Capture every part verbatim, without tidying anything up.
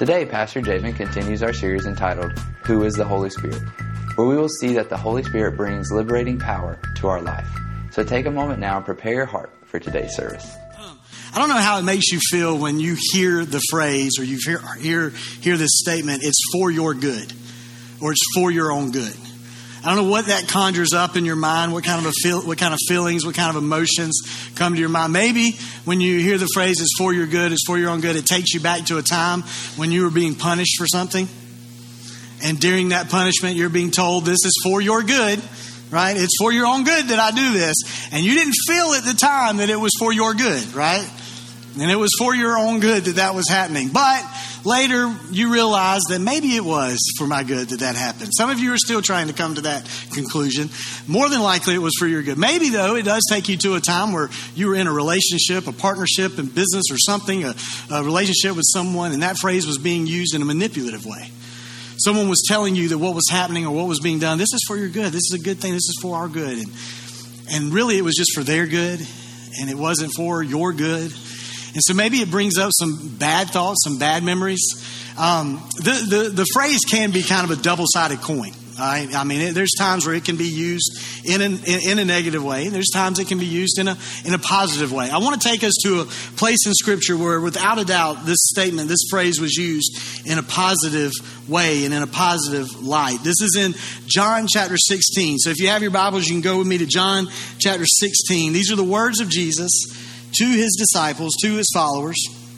Today, Pastor Javen continues our series entitled, Who is the Holy Spirit?, where we will see that the Holy Spirit brings liberating power to our life. So take a moment now and prepare your heart for today's service. I don't know how it makes you feel when you hear the phrase or you hear, hear, hear this statement, it's for your good, or it's for your own good. I don't know what that conjures up in your mind, what kind of a feel, what kind of feelings, what kind of emotions come to your mind. Maybe when you hear the phrase, it's for your good, it's for your own good, it takes you back to a time when you were being punished for something. And during that punishment, you're being told this is for your good, right? It's for your own good that I do this. And you didn't feel at the time that it was for your good, right? And it was for your own good that that was happening. But later, you realize that maybe it was for my good that that happened. Some of you are still trying to come to that conclusion. More than likely, it was for your good. Maybe, though, it does take you to a time where you were in a relationship, a partnership in business or something, a, a relationship with someone, and that phrase was being used in a manipulative way. Someone was telling you that what was happening or what was being done, this is for your good. This is a good thing. This is for our good. And, and really, it was just for their good, and it wasn't for your good. And so maybe it brings up some bad thoughts, some bad memories. Um, the, the, the phrase can be kind of a double-sided coin. Right? I mean, it, there's times where it can be used in, an, in, in a negative way. There's times it can be used in a in a positive way. I want to take us to a place in Scripture where, without a doubt, this statement, this phrase was used in a positive way and in a positive light. This is in John chapter sixteen. So if you have your Bibles, you can go with me to John chapter sixteen. These are the words of Jesus to his disciples, to his followers.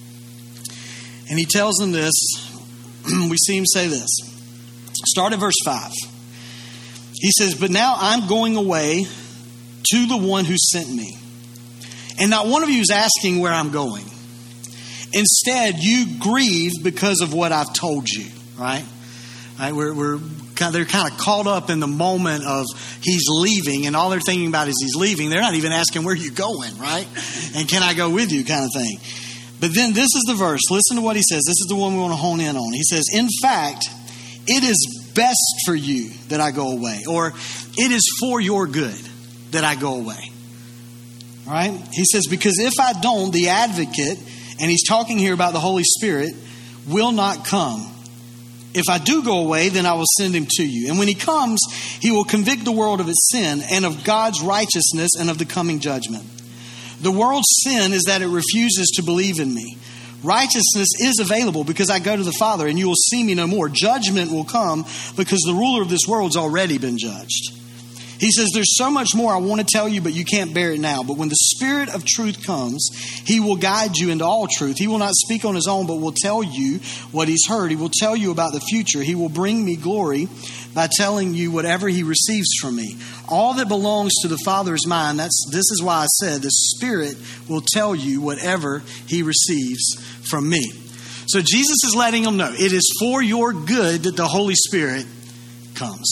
And he tells them this. We see him say this. Start at verse five. He says, "But now I'm going away to the one who sent me. And not one of you is asking where I'm going. Instead, you grieve because of what I've told you." Right? Right? We're, we're kind of, they're kind of caught up in the moment of he's leaving, and all they're thinking about is he's leaving. They're not even asking, where are you going, right? And can I go with you, kind of thing. But then this is the verse. Listen to what he says. This is the one we want to hone in on. He says, "In fact, it is best for you that I go away," or "it is for your good that I go away." All right? He says, "Because if I don't, the advocate," and he's talking here about the Holy Spirit, "will not come. If I do go away, then I will send him to you. And when he comes, he will convict the world of its sin and of God's righteousness and of the coming judgment. The world's sin is that it refuses to believe in me. Righteousness is available because I go to the Father and you will see me no more. Judgment will come because the ruler of this world's already been judged." He says, "There's so much more I want to tell you, but you can't bear it now. But when the Spirit of truth comes, he will guide you into all truth. He will not speak on his own, but will tell you what he's heard. He will tell you about the future. He will bring me glory by telling you whatever he receives from me. All that belongs to the Father is mine." That's, this is why I said the Spirit will tell you whatever he receives from me. So Jesus is letting them know it is for your good that the Holy Spirit comes.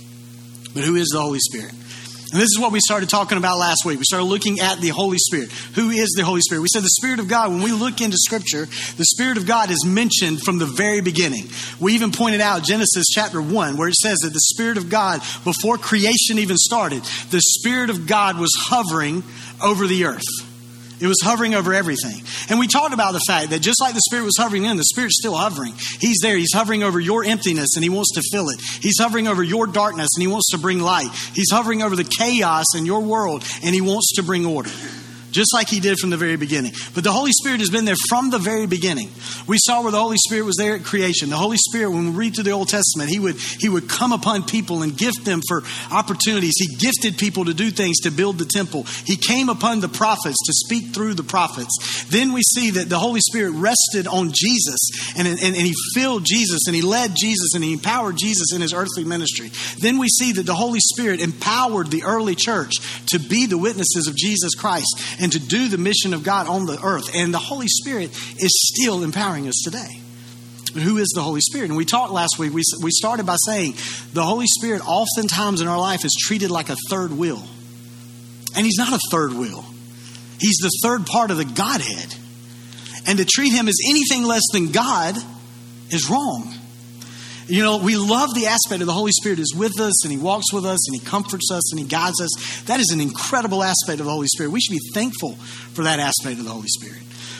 But who is the Holy Spirit? And this is what we started talking about last week. We started looking at the Holy Spirit. Who is the Holy Spirit? We said the Spirit of God, when we look into Scripture, the Spirit of God is mentioned from the very beginning. We even pointed out Genesis chapter one, where it says that the Spirit of God, before creation even started, the Spirit of God was hovering over the earth. It was hovering over everything. And we talked about the fact that just like the Spirit was hovering in, the Spirit's still hovering. He's there. He's hovering over your emptiness and he wants to fill it. He's hovering over your darkness and he wants to bring light. He's hovering over the chaos in your world and he wants to bring order. Just like he did from the very beginning. But the Holy Spirit has been there from the very beginning. We saw where the Holy Spirit was there at creation. The Holy Spirit, when we read through the Old Testament, he would he would come upon people and gift them for opportunities. He gifted people to do things to build the temple. He came upon the prophets to speak through the prophets. Then we see that the Holy Spirit rested on Jesus and, and, and he filled Jesus and he led Jesus and he empowered Jesus in his earthly ministry. Then we see that the Holy Spirit empowered the early church to be the witnesses of Jesus Christ and to do the mission of God on the earth. And the Holy Spirit is still empowering us today. But who is the Holy Spirit? And we talked last week, we, we started by saying the Holy Spirit oftentimes in our life is treated like a third wheel. And he's not a third wheel. He's the third part of the Godhead. And to treat him as anything less than God is wrong. You know, we love the aspect of the Holy Spirit is with us and he walks with us and he comforts us and he guides us. That is an incredible aspect of the Holy Spirit. We should be thankful for that aspect of the Holy Spirit.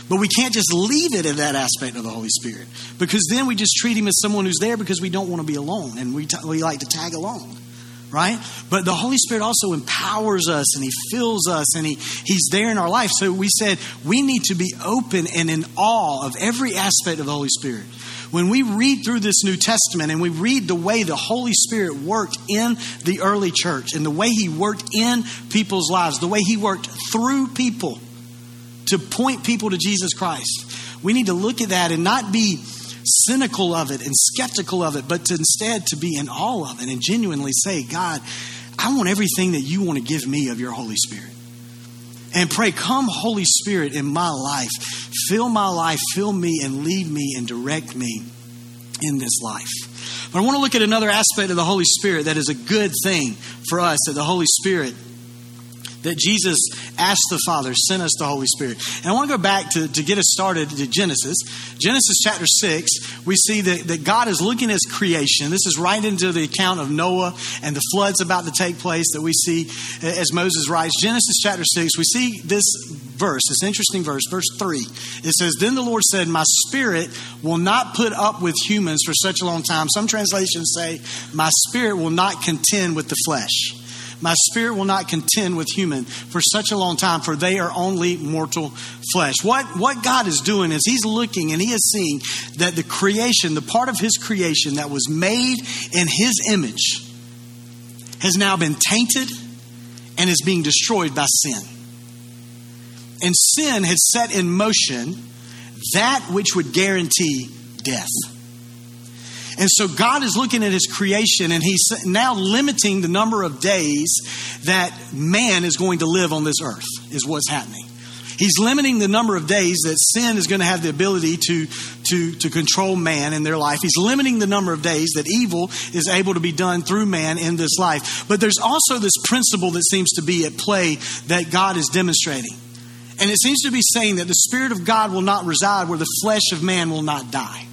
But we can't just leave it at that aspect of the Holy Spirit, because then we just treat him as someone who's there because we don't want to be alone, and we, t- we like to tag along, right? But the Holy Spirit also empowers us, and he fills us, and he, he's there in our life. So we said we need to be open and in awe of every aspect of the Holy Spirit. When we read through this New Testament and we read the way the Holy Spirit worked in the early church and the way he worked in people's lives, the way he worked through people to point people to Jesus Christ, we need to look at that and not be cynical of it and skeptical of it, but to instead to be in awe of it and genuinely say, God, I want everything that you want to give me of your Holy Spirit. And pray, come Holy Spirit in my life. Fill my life, fill me, and lead me and direct me in this life. But I want to look at another aspect of the Holy Spirit that is a good thing for us, that the Holy Spirit, that Jesus asked the Father, sent us the Holy Spirit. And I want to go back to, to get us started to Genesis. Genesis chapter six, we see that, that God is looking at creation. This is right into the account of Noah and the flood's about to take place that we see as Moses writes. Genesis chapter six, we see this verse, this interesting verse, verse three. It says, then the Lord said, my spirit will not put up with humans for such a long time. Some translations say, my spirit will not contend with the flesh. My spirit will not contend with human for such a long time, for they are only mortal flesh. What, what God is doing is he's looking and he is seeing that the creation, the part of his creation that was made in his image, has now been tainted and is being destroyed by sin. And sin had set in motion that which would guarantee death. And so God is looking at his creation and he's now limiting the number of days that man is going to live on this earth, is what's happening. He's limiting the number of days that sin is going to have the ability to, to, to control man in their life. He's limiting the number of days that evil is able to be done through man in this life. But there's also this principle that seems to be at play that God is demonstrating. And it seems to be saying that the Spirit of God will not reside where the flesh of man will not die.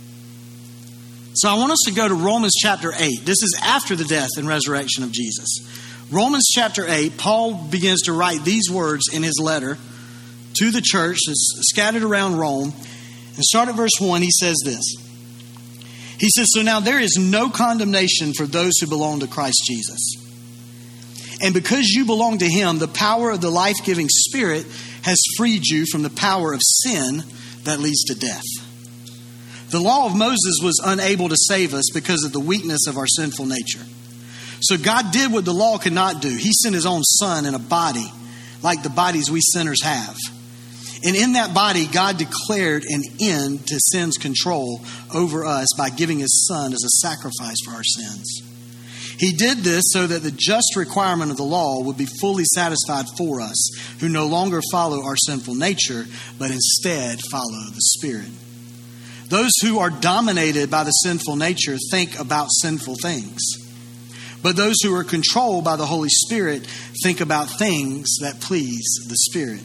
So I want us to go to Romans chapter eight. This is after the death and resurrection of Jesus. Romans chapter eight, Paul begins to write these words in his letter to the church that's scattered around Rome. And start at verse one, he says this. He says, so now there is no condemnation for those who belong to Christ Jesus. And because you belong to him, the power of the life-giving Spirit has freed you from the power of sin that leads to death. The law of Moses was unable to save us because of the weakness of our sinful nature. So God did what the law could not do. He sent his own son in a body like the bodies we sinners have. And in that body, God declared an end to sin's control over us by giving his son as a sacrifice for our sins. He did this so that the just requirement of the law would be fully satisfied for us, who no longer follow our sinful nature, but instead follow the Spirit. Those who are dominated by the sinful nature think about sinful things. But those who are controlled by the Holy Spirit think about things that please the Spirit.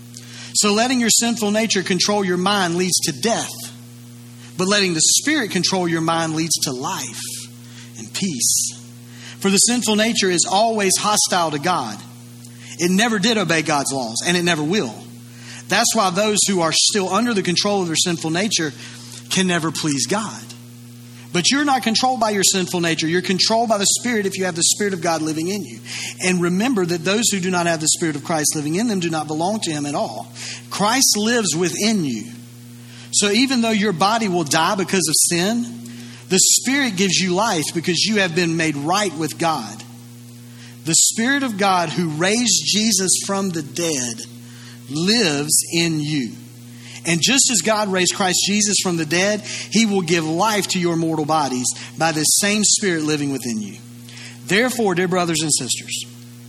So letting your sinful nature control your mind leads to death. But letting the Spirit control your mind leads to life and peace. For the sinful nature is always hostile to God. It never did obey God's laws, and it never will. That's why those who are still under the control of their sinful nature can never please God. But you're not controlled by your sinful nature. You're controlled by the Spirit if you have the Spirit of God living in you. And remember that those who do not have the Spirit of Christ living in them do not belong to him at all. Christ lives within you. So even though your body will die because of sin, the Spirit gives you life because you have been made right with God. The Spirit of God who raised Jesus from the dead lives in you. And just as God raised Christ Jesus from the dead, he will give life to your mortal bodies by the same Spirit living within you. Therefore, dear brothers and sisters,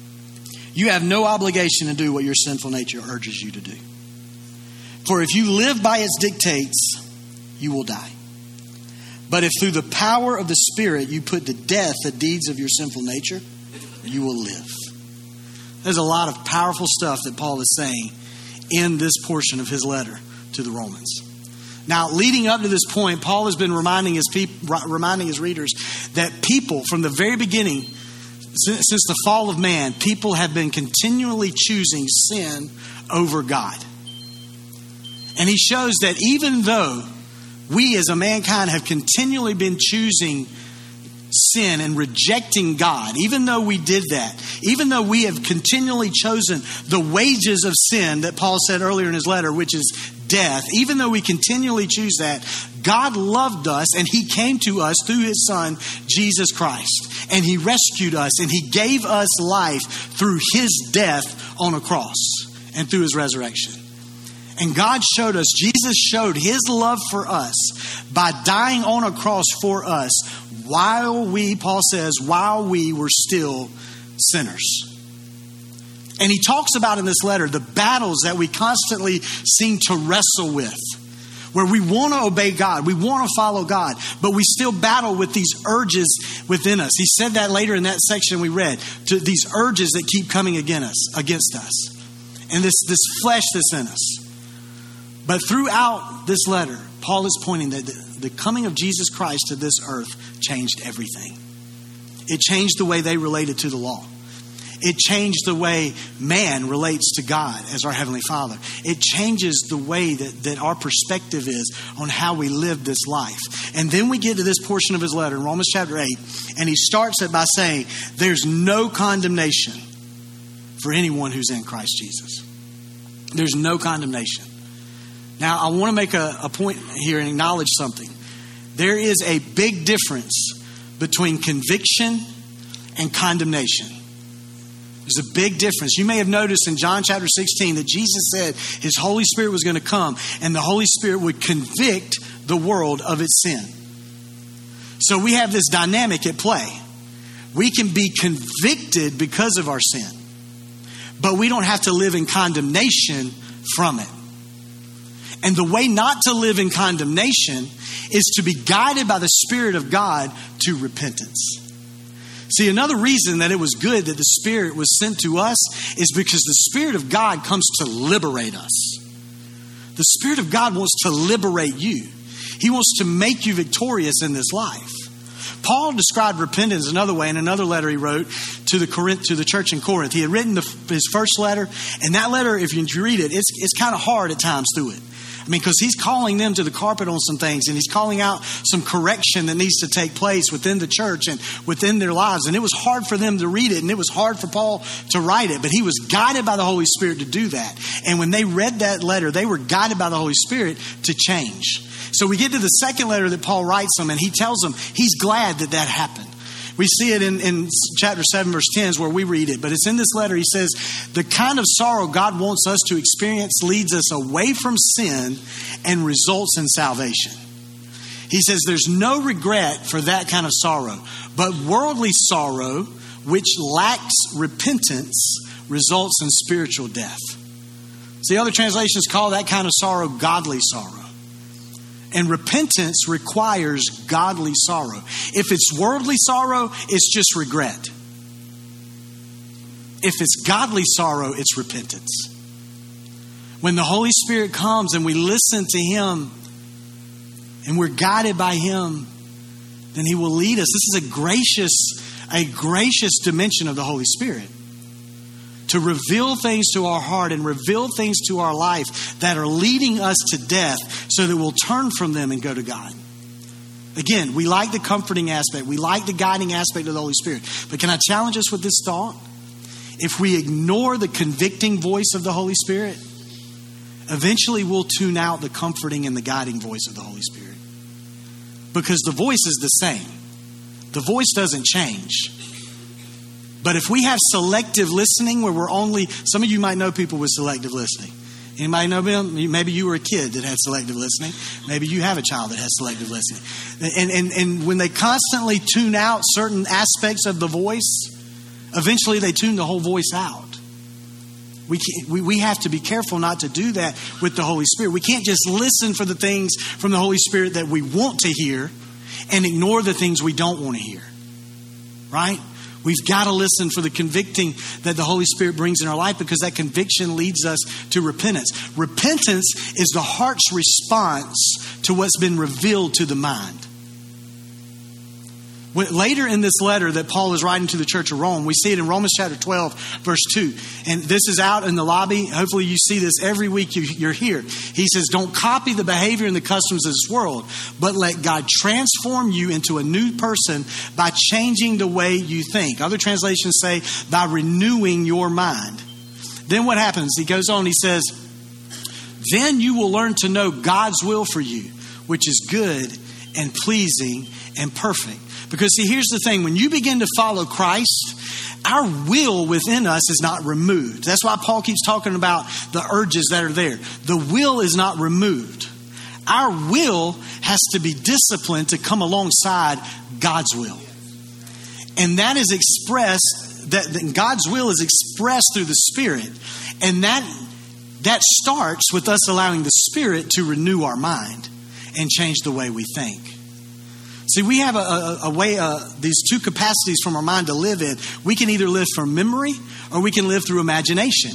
you have no obligation to do what your sinful nature urges you to do. For if you live by its dictates, you will die. But if through the power of the Spirit you put to death the deeds of your sinful nature, you will live. There's a lot of powerful stuff that Paul is saying in this portion of his letter to the Romans. Now, leading up to this point, Paul has been reminding his people, reminding his readers that people from the very beginning, since, since the fall of man, people have been continually choosing sin over God. And he shows that even though we as a mankind have continually been choosing sin and rejecting God, even though we did that, even though we have continually chosen the wages of sin that Paul said earlier in his letter, which is death, even though we continually choose that, God loved us and he came to us through his son, Jesus Christ. And he rescued us and he gave us life through his death on a cross and through his resurrection. And God showed us, Jesus showed his love for us by dying on a cross for us while we, Paul says, while we were still sinners. And he talks about in this letter the battles that we constantly seem to wrestle with, where we want to obey God, we want to follow God, but we still battle with these urges within us. He said that later in that section we read, to these urges that keep coming against us, against us, and this, this flesh that's in us. But throughout this letter, Paul is pointing that the, the coming of Jesus Christ to this earth changed everything. It changed the way they related to the law. It changed the way man relates to God as our Heavenly Father. It changes the way that, that our perspective is on how we live this life. And then we get to this portion of his letter in Romans chapter eight, and he starts it by saying, there's no condemnation for anyone who's in Christ Jesus. There's no condemnation. Now, I want to make a, a point here and acknowledge something. There is a big difference between conviction and condemnation. There's a big difference. You may have noticed in John chapter sixteen that Jesus said his Holy Spirit was going to come and the Holy Spirit would convict the world of its sin. So we have this dynamic at play. We can be convicted because of our sin, but we don't have to live in condemnation from it. And the way not to live in condemnation is to be guided by the Spirit of God to repentance. See, another reason that it was good that the Spirit was sent to us is because the Spirit of God comes to liberate us. The Spirit of God wants to liberate you. He wants to make you victorious in this life. Paul described repentance another way in another letter he wrote to the Corinth, to the church in Corinth. He had written the, his first letter, and that letter, if you read it, it's, it's kind of hard at times through it. I mean, because he's calling them to the carpet on some things, and he's calling out some correction that needs to take place within the church and within their lives. And it was hard for them to read it, and it was hard for Paul to write it, but he was guided by the Holy Spirit to do that. And when they read that letter, they were guided by the Holy Spirit to change. So we get to the second letter that Paul writes them, and he tells them he's glad that that happened. We see it in, in chapter seven, verse ten is where we read it. But it's in this letter. He says, the kind of sorrow God wants us to experience leads us away from sin and results in salvation. He says there's no regret for that kind of sorrow. But worldly sorrow, which lacks repentance, results in spiritual death. See, other translations call that kind of sorrow godly sorrow. And repentance requires godly sorrow. If it's worldly sorrow, it's just regret. If it's godly sorrow, it's repentance. When the Holy Spirit comes and we listen to Him and we're guided by Him, then He will lead us. This is a gracious, a gracious dimension of the Holy Spirit. To reveal things to our heart and reveal things to our life that are leading us to death so that we'll turn from them and go to God. Again, we like the comforting aspect. We like the guiding aspect of the Holy Spirit. But can I challenge us with this thought? If we ignore the convicting voice of the Holy Spirit, eventually we'll tune out the comforting and the guiding voice of the Holy Spirit. Because the voice is the same. The voice doesn't change. But if we have selective listening where we're only, some of you might know people with selective listening. Anybody know them? Maybe you were a kid that had selective listening. Maybe you have a child that has selective listening. And, and, and when they constantly tune out certain aspects of the voice, eventually they tune the whole voice out. We, can't, we, we have to be careful not to do that with the Holy Spirit. We can't just listen for the things from the Holy Spirit that we want to hear and ignore the things we don't want to hear. Right? We've got to listen for the convicting that the Holy Spirit brings in our life, because that conviction leads us to repentance. Repentance is the heart's response to what's been revealed to the mind. Later in this letter that Paul is writing to the church of Rome, we see it in Romans chapter twelve, verse two. And this is out in the lobby. Hopefully you see this every week you're here. He says, don't copy the behavior and the customs of this world, but let God transform you into a new person by changing the way you think. Other translations say, by renewing your mind. Then what happens? He goes on, he says, then you will learn to know God's will for you, which is good and pleasing and perfect. Because see, here's the thing. When you begin to follow Christ, our will within us is not removed. That's why Paul keeps talking about the urges that are there. The will is not removed. Our will has to be disciplined to come alongside God's will. And that is expressed, that, that God's will is expressed through the Spirit. And that, that starts with us allowing the Spirit to renew our mind and change the way we think. See, we have a, a, a way, uh, these two capacities from our mind to live in. We can either live from memory or we can live through imagination.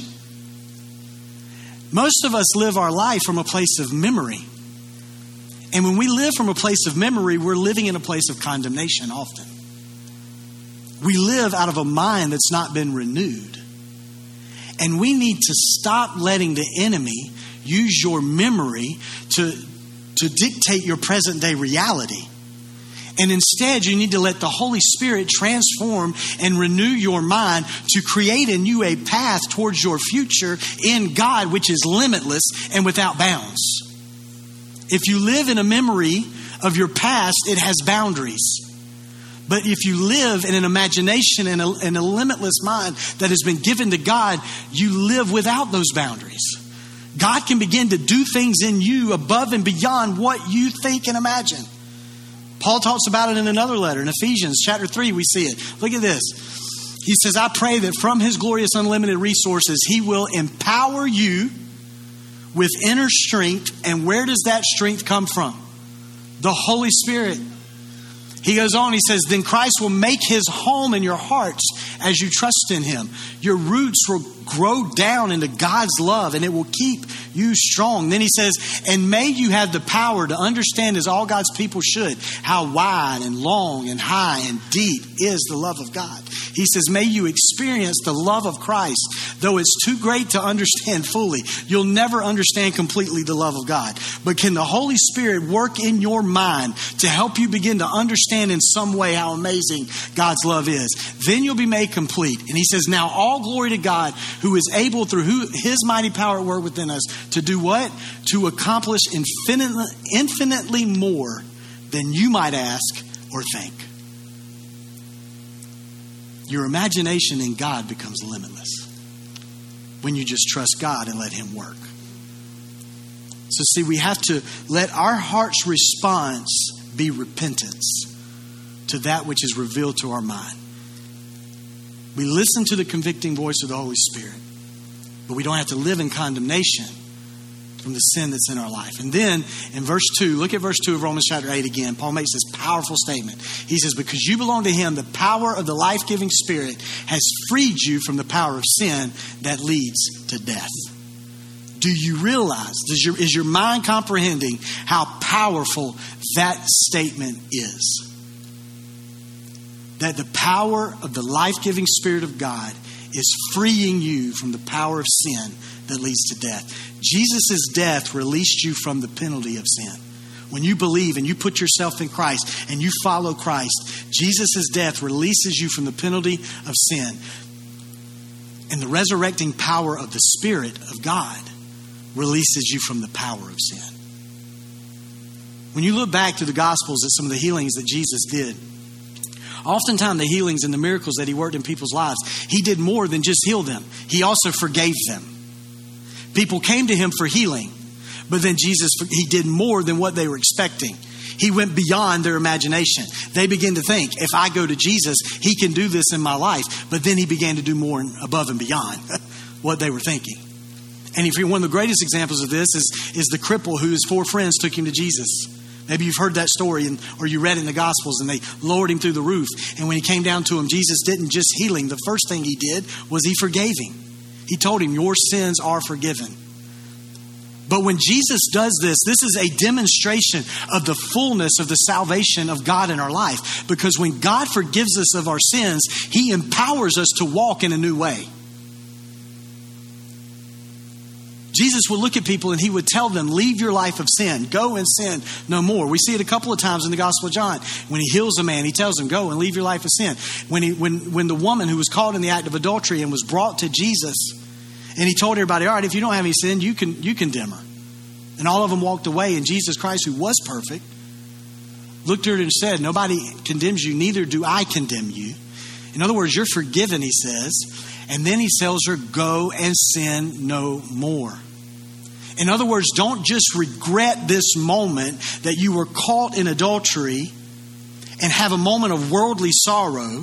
Most of us live our life from a place of memory. And when we live from a place of memory, we're living in a place of condemnation often. We live out of a mind that's not been renewed. And we need to stop letting the enemy use your memory to, to dictate your present day reality. And instead, you need to let the Holy Spirit transform and renew your mind to create in you a path towards your future in God, which is limitless and without bounds. If you live in a memory of your past, it has boundaries. But if you live in an imagination and a, and a limitless mind that has been given to God, you live without those boundaries. God can begin to do things in you above and beyond what you think and imagine. Paul talks about it in another letter, in Ephesians chapter three, we see it. Look at this. He says, I pray that from his glorious unlimited resources, he will empower you with inner strength. And where does that strength come from? The Holy Spirit. He goes on, he says, then Christ will make his home in your hearts as you trust in him. Your roots will grow down into God's love and it will keep you strong. Then he says, and may you have the power to understand, as all God's people should, how wide and long and high and deep is the love of God. He says, may you experience the love of Christ. Though it's too great to understand fully, you'll never understand completely the love of God. But can the Holy Spirit work in your mind to help you begin to understand in some way how amazing God's love is? Then you'll be made complete. And he says, now all glory to God, who is able through who, his mighty power at work within us to do what? To accomplish infinitely, infinitely more than you might ask or think. Your imagination in God becomes limitless when you just trust God and let him work. So see, we have to let our heart's response be repentance to that which is revealed to our mind. We listen to the convicting voice of the Holy Spirit, but we don't have to live in condemnation from the sin that's in our life. And then in verse two, look at verse two of Romans chapter eight again. Paul makes this powerful statement. He says, because you belong to him, the power of the life-giving Spirit has freed you from the power of sin that leads to death. Do you realize, does your, is your mind comprehending how powerful that statement is? That the power of the life-giving Spirit of God is freeing you from the power of sin that leads to death. Jesus' death released you from the penalty of sin. When you believe and you put yourself in Christ and you follow Christ, Jesus' death releases you from the penalty of sin. And the resurrecting power of the Spirit of God releases you from the power of sin. When you look back to the Gospels at some of the healings that Jesus did, oftentimes the healings and the miracles that he worked in people's lives, he did more than just heal them. He also forgave them. People came to him for healing, but then Jesus, he did more than what they were expecting. He went beyond their imagination. They began to think, if I go to Jesus, he can do this in my life. But then he began to do more above and beyond what they were thinking. And if you're one of the greatest examples of this is, is the cripple whose four friends took him to Jesus. Maybe you've heard that story and, or you read it in the Gospels, and they lowered him through the roof. And when he came down to him, Jesus didn't just heal him. The first thing he did was he forgave him. He told him, your sins are forgiven. But when Jesus does this, this is a demonstration of the fullness of the salvation of God in our life. Because when God forgives us of our sins, He empowers us to walk in a new way. Jesus would look at people and He would tell them, leave your life of sin. Go and sin no more. We see it a couple of times in the Gospel of John. When He heals a man, He tells him, go and leave your life of sin. When he, when, when the woman who was caught in the act of adultery and was brought to Jesus, and He told everybody, all right, if you don't have any sin, you can you condemn her. And all of them walked away. And Jesus Christ, who was perfect, looked at her and said, nobody condemns you, neither do I condemn you. In other words, you're forgiven, He says. And then He tells her, go and sin no more. In other words, don't just regret this moment that you were caught in adultery and have a moment of worldly sorrow,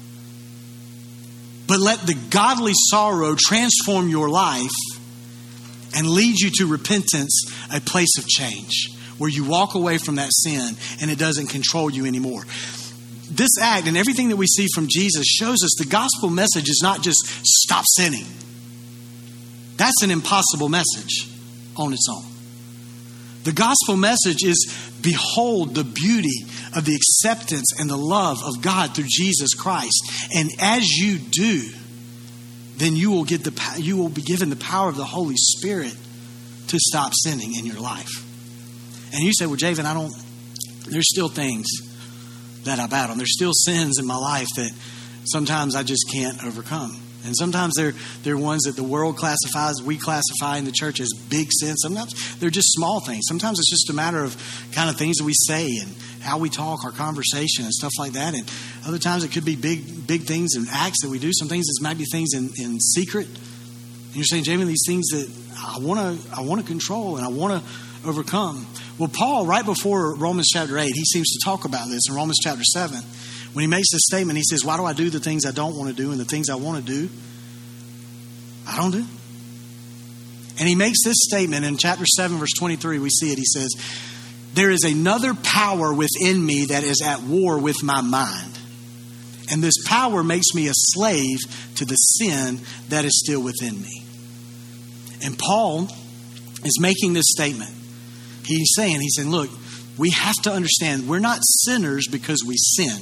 but let the godly sorrow transform your life and lead you to repentance, a place of change, where you walk away from that sin and it doesn't control you anymore. This act and everything that we see from Jesus shows us the gospel message is not just stop sinning. That's an impossible message on its own. The gospel message is behold the beauty of the acceptance and the love of God through Jesus Christ. And as you do, then you will get the you will be given the power of the Holy Spirit to stop sinning in your life. And you say, well, Javen, I don't, there's still things that I battle. There's still sins in my life that sometimes I just can't overcome. And sometimes they're, they're ones that the world classifies, we classify in the church as big sins. Sometimes they're just small things. Sometimes it's just a matter of kind of things that we say and how we talk, our conversation and stuff like that. And other times it could be big big things and acts that we do. Some things it might be things in, in secret. And you're saying, Jamie, these things that I want to I want to control and I want to overcome. Well, Paul, right before Romans chapter eight, he seems to talk about this in Romans chapter seven. When he makes this statement, he says, why do I do the things I don't want to do and the things I want to do, I don't do? And he makes this statement in chapter seven, verse twenty-three. We see it. He says, there is another power within me that is at war with my mind. And this power makes me a slave to the sin that is still within me. And Paul is making this statement. He's saying, he's saying, look, we have to understand we're not sinners because we sin.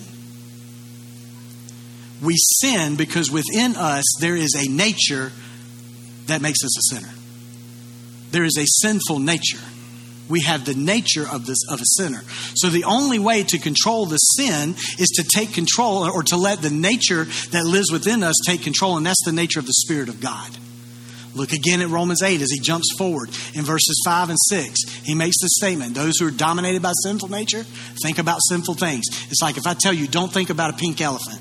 We sin because within us there is a nature that makes us a sinner. There is a sinful nature. We have the nature of this of a sinner. So the only way to control the sin is to take control or to let the nature that lives within us take control, and that's the nature of the Spirit of God. Look again at Romans eight as he jumps forward in verses five and six. He makes this statement. Those who are dominated by sinful nature, think about sinful things. It's like if I tell you, don't think about a pink elephant.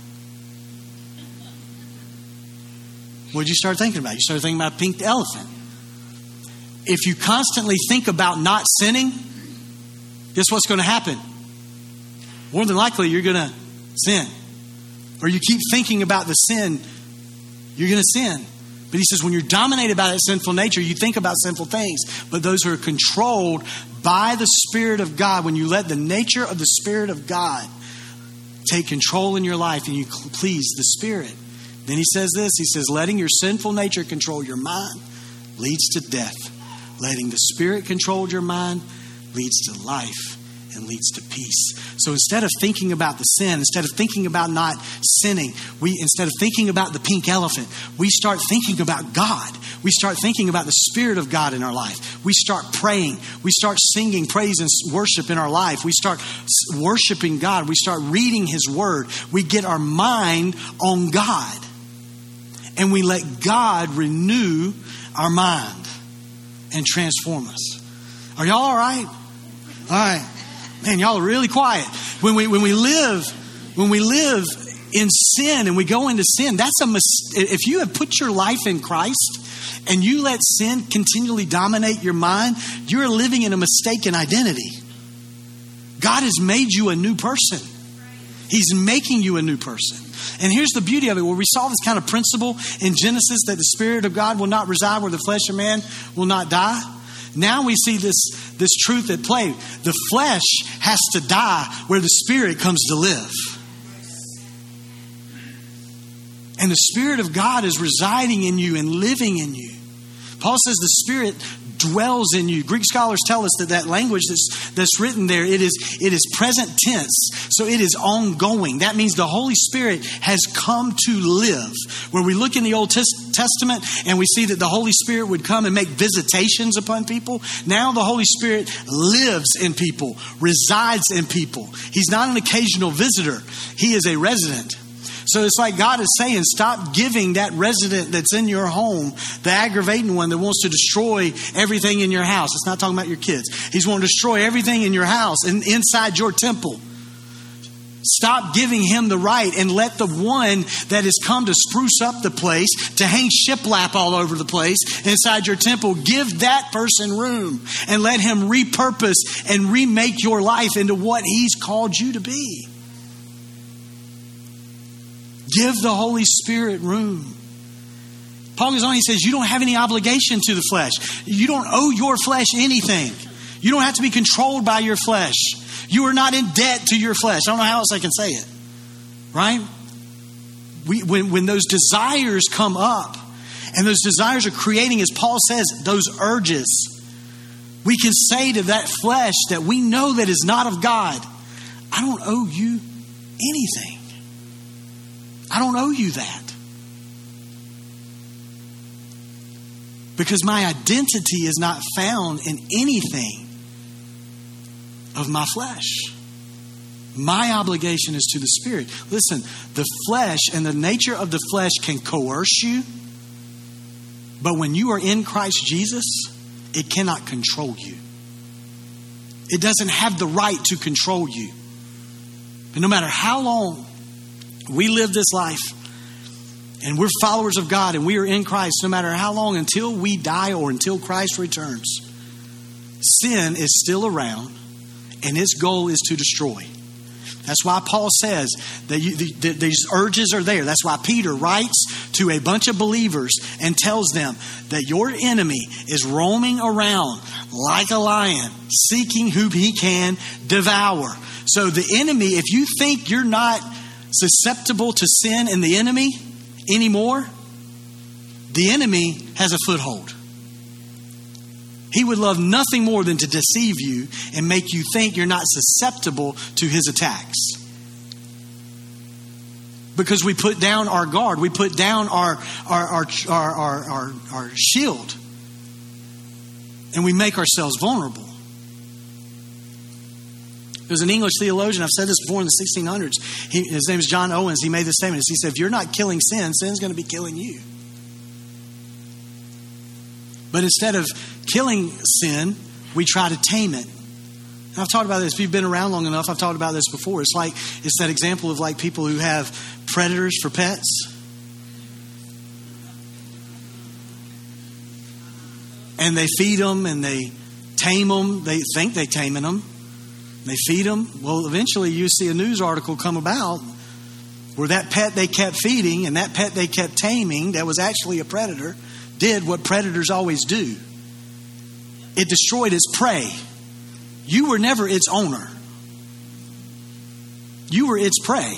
What did you start thinking about? You started thinking about a pink elephant. If you constantly think about not sinning, guess what's going to happen? More than likely, you're going to sin. Or you keep thinking about the sin, you're going to sin. But he says when you're dominated by that sinful nature, you think about sinful things. But those who are controlled by the Spirit of God, when you let the nature of the Spirit of God take control in your life and you please the Spirit, then he says this, he says, letting your sinful nature control your mind leads to death. Letting the Spirit control your mind leads to life and leads to peace. So instead of thinking about the sin, instead of thinking about not sinning, we instead of thinking about the pink elephant, we start thinking about God. We start thinking about the Spirit of God in our life. We start praying. We start singing praise and worship in our life. We start worshiping God. We start reading His Word. We get our mind on God. And we let God renew our mind and transform us. Are y'all all right? All right. Man, y'all are really quiet. When we when we live when we live in sin and we go into sin, that's a mis- if you have put your life in Christ and you let sin continually dominate your mind, you're living in a mistaken identity. God has made you a new person. He's making you a new person. And here's the beauty of it, where we saw this kind of principle in Genesis that the Spirit of God will not reside where the flesh of man will not die. Now we see this, this truth at play. The flesh has to die where the Spirit comes to live. And the Spirit of God is residing in you and living in you. Paul says the Spirit dwells in you. Greek scholars tell us that that language that's, that's written there, it is, it is present tense. So it is ongoing. That means the Holy Spirit has come to live. Where we look in the Old Testament and we see that the Holy Spirit would come and make visitations upon people. Now the Holy Spirit lives in people, resides in people. He's not an occasional visitor. He is a resident. So it's like God is saying, stop giving that resident that's in your home, the aggravating one that wants to destroy everything in your house. It's not talking about your kids. He's wanting to destroy everything in your house and inside your temple. Stop giving him the right and let the one that has come to spruce up the place, to hang shiplap all over the place inside your temple, give that person room and let him repurpose and remake your life into what he's called you to be. Give the Holy Spirit room. Paul goes on, he says, you don't have any obligation to the flesh. You don't owe your flesh anything. You don't have to be controlled by your flesh. You are not in debt to your flesh. I don't know how else I can say it. Right? We, when, when those desires come up, and those desires are creating, as Paul says, those urges, we can say to that flesh that we know that is not of God, I don't owe you anything. I don't owe you that. Because my identity is not found in anything of my flesh. My obligation is to the Spirit. Listen, the flesh and the nature of the flesh can coerce you. But when you are in Christ Jesus, it cannot control you. It doesn't have the right to control you. And no matter how long we live this life, and we're followers of God, and we are in Christ, no matter how long, until we die or until Christ returns, sin is still around, and its goal is to destroy. That's why Paul says that you, the, the, these urges are there. That's why Peter writes to a bunch of believers and tells them that your enemy is roaming around like a lion, seeking whom he can devour. So the enemy, if you think you're not susceptible to sin and the enemy anymore, the enemy has a foothold. He would love nothing more than to deceive you and make you think you're not susceptible to his attacks. Because we put down our guard, we put down our our our our our, our, our shield, and we make ourselves vulnerable. There's an English theologian, I've said this before, in the sixteen hundreds. He, his name is John Owens. He made this statement. He said, if you're not killing sin, sin's going to be killing you. But instead of killing sin, we try to tame it. And I've talked about this. If you've been around long enough, I've talked about this before. It's like, it's that example of like people who have predators for pets. And they feed them and they tame them. They think they're taming them. They feed them. Well, eventually you see a news article come about where that pet they kept feeding and that pet they kept taming, that was actually a predator, did what predators always do. It destroyed its prey. You were never its owner. You were its prey.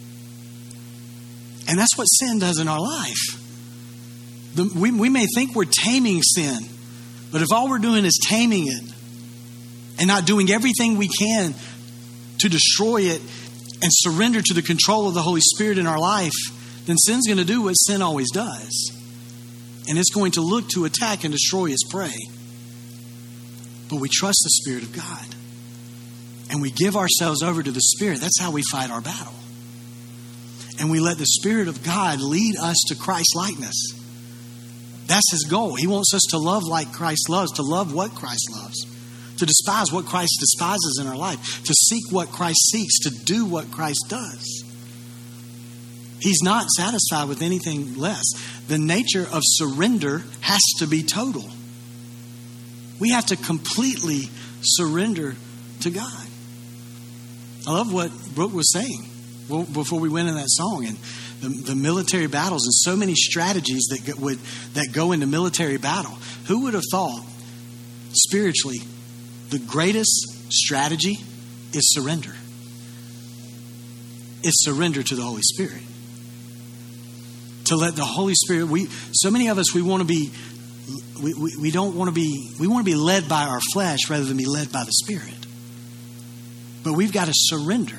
And that's what sin does in our life. The, we, we may think we're taming sin, but if all we're doing is taming it and not doing everything we can to destroy it and surrender to the control of the Holy Spirit in our life, then sin's going to do what sin always does. And it's going to look to attack and destroy its prey. But we trust the Spirit of God. And we give ourselves over to the Spirit. That's how we fight our battle. And we let the Spirit of God lead us to Christ's likeness. That's his goal. He wants us to love like Christ loves, to love what Christ loves, to despise what Christ despises in our life, to seek what Christ seeks, to do what Christ does. He's not satisfied with anything less. The nature of surrender has to be total. We have to completely surrender to God. I love what Brooke was saying before we went in that song, and the, the military battles and so many strategies that would that go into military battle. Who would have thought spiritually the greatest strategy is surrender? It's surrender to the Holy Spirit. To let the Holy Spirit, we so many of us we want to be we, we, we don't want to be, we want to be led by our flesh rather than be led by the Spirit. But we've got to surrender.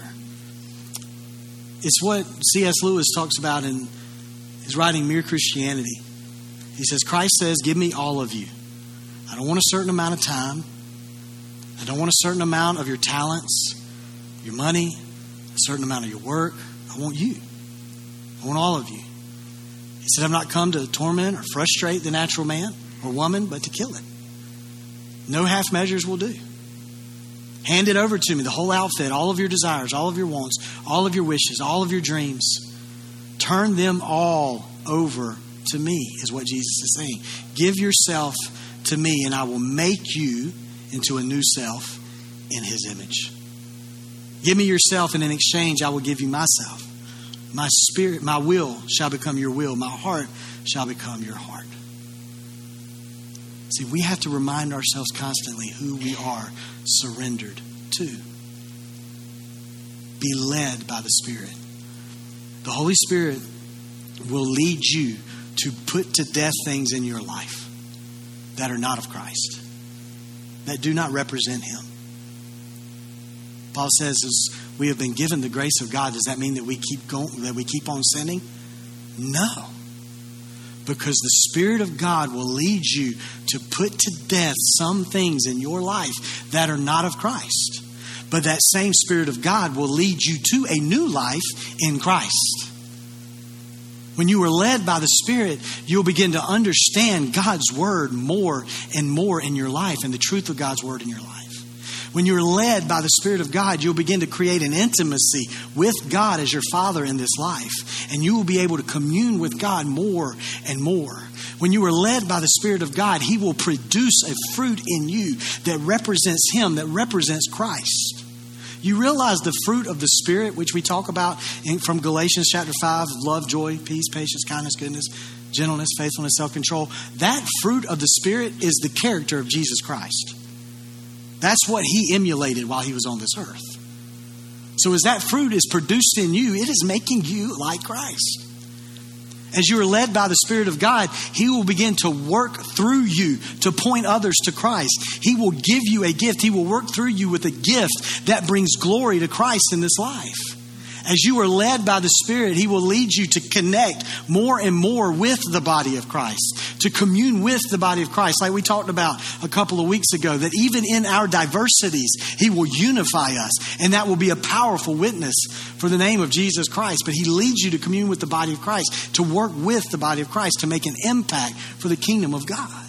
It's what C S Lewis talks about in his writing, Mere Christianity. He says, Christ says, give me all of you. I don't want a certain amount of time. I don't want a certain amount of your talents, your money, a certain amount of your work. I want you. I want all of you. He said, I've not come to torment or frustrate the natural man or woman, but to kill it. No half measures will do. Hand it over to me, the whole outfit, all of your desires, all of your wants, all of your wishes, all of your dreams. Turn them all over to me, is what Jesus is saying. Give yourself to me, and I will make you into a new self in His image. Give me yourself, and in exchange, I will give you myself. My spirit, my will shall become your will. My heart shall become your heart. See, we have to remind ourselves constantly who we are surrendered to. Be led by the Spirit. The Holy Spirit will lead you to put to death things in your life that are not of Christ, that do not represent Him. Paul says, as we have been given the grace of God, does that mean that we keep going, that we keep on sinning? No. Because the Spirit of God will lead you to put to death some things in your life that are not of Christ. But that same Spirit of God will lead you to a new life in Christ. When you are led by the Spirit, you'll begin to understand God's Word more and more in your life and the truth of God's Word in your life. When you're led by the Spirit of God, you'll begin to create an intimacy with God as your Father in this life. And you will be able to commune with God more and more. When you are led by the Spirit of God, He will produce a fruit in you that represents Him, that represents Christ. You realize the fruit of the Spirit, which we talk about in, from Galatians chapter five, love, joy, peace, patience, kindness, goodness, gentleness, faithfulness, self-control. That fruit of the Spirit is the character of Jesus Christ. That's what He emulated while He was on this earth. So as that fruit is produced in you, it is making you like Christ. As you are led by the Spirit of God, He will begin to work through you to point others to Christ. He will give you a gift. He will work through you with a gift that brings glory to Christ in this life. As you are led by the Spirit, He will lead you to connect more and more with the body of Christ, to commune with the body of Christ, like we talked about a couple of weeks ago, that even in our diversities, He will unify us, and that will be a powerful witness for the name of Jesus Christ. But He leads you to commune with the body of Christ, to work with the body of Christ, to make an impact for the kingdom of God.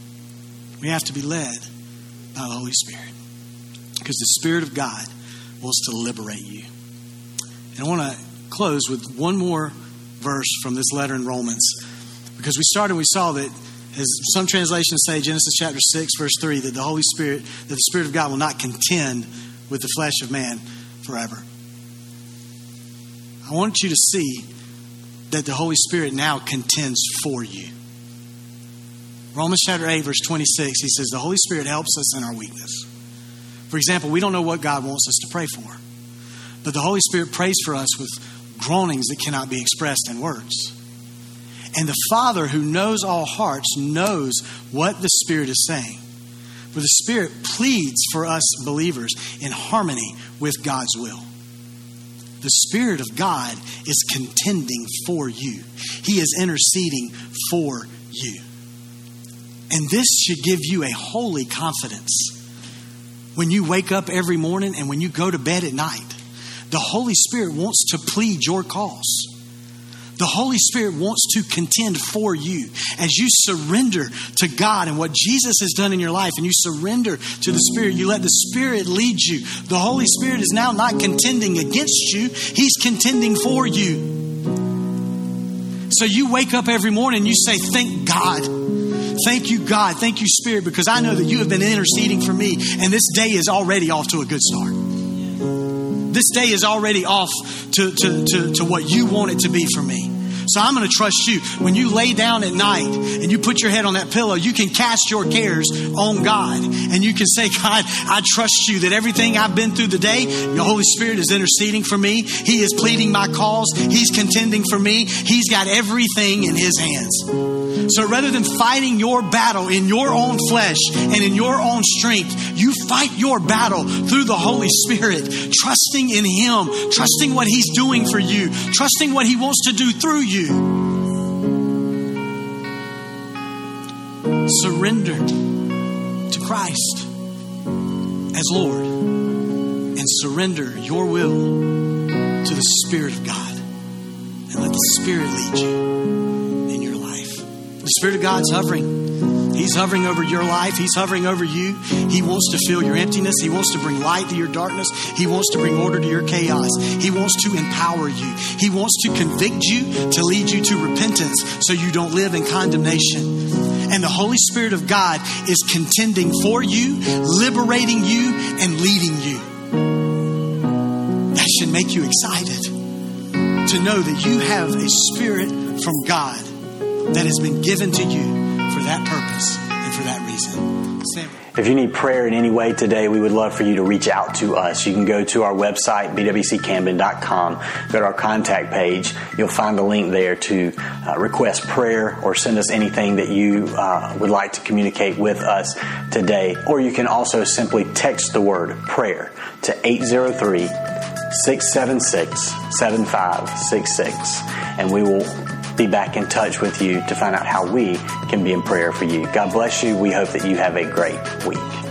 We have to be led by the Holy Spirit, because the Spirit of God wants to liberate you. And I want to close with one more verse from this letter in Romans. Because we started, we saw that, as some translations say, Genesis chapter six, verse three, that the Holy Spirit, that the Spirit of God will not contend with the flesh of man forever. I want you to see that the Holy Spirit now contends for you. Romans chapter eight, verse twenty-six, he says, the Holy Spirit helps us in our weakness. For example, we don't know what God wants us to pray for. But the Holy Spirit prays for us with groanings that cannot be expressed in words. And the Father who knows all hearts knows what the Spirit is saying. For the Spirit pleads for us believers in harmony with God's will. The Spirit of God is contending for you. He is interceding for you. And this should give you a holy confidence. When you wake up every morning and when you go to bed at night, the Holy Spirit wants to plead your cause. The Holy Spirit wants to contend for you. As you surrender to God and what Jesus has done in your life, and you surrender to the Spirit, you let the Spirit lead you. The Holy Spirit is now not contending against you. He's contending for you. So you wake up every morning and you say, thank God. Thank you, God. Thank you, Spirit, because I know that you have been interceding for me, and this day is already off to a good start. This day is already off to, to, to, to what you want it to be for me. So I'm going to trust you. When you lay down at night and you put your head on that pillow, you can cast your cares on God. And you can say, God, I trust you that everything I've been through the day, your Holy Spirit is interceding for me. He is pleading my cause. He's contending for me. He's got everything in His hands. So rather than fighting your battle in your own flesh and in your own strength, you fight your battle through the Holy Spirit, trusting in Him, trusting what He's doing for you, trusting what He wants to do through you. Surrender to Christ as Lord and surrender your will to the Spirit of God, and let the Spirit lead you in your life. The Spirit of God's hovering. He's hovering over your life. He's hovering over you. He wants to fill your emptiness. He wants to bring light to your darkness. He wants to bring order to your chaos. He wants to empower you. He wants to convict you, to lead you to repentance so you don't live in condemnation. And the Holy Spirit of God is contending for you, liberating you, and leading you. That should make you excited to know that you have a Spirit from God that has been given to you for that purpose and for that reason. Sam. If you need prayer in any way today, we would love for you to reach out to us. You can go to our website, b w c camden dot com, go to our contact page. You'll find a link there to uh, request prayer or send us anything that you uh, would like to communicate with us today. Or you can also simply text the word prayer to eight zero three, six seven six, seven five six six, and we will be back in touch with you to find out how we can be in prayer for you. God bless you. We hope that you have a great week.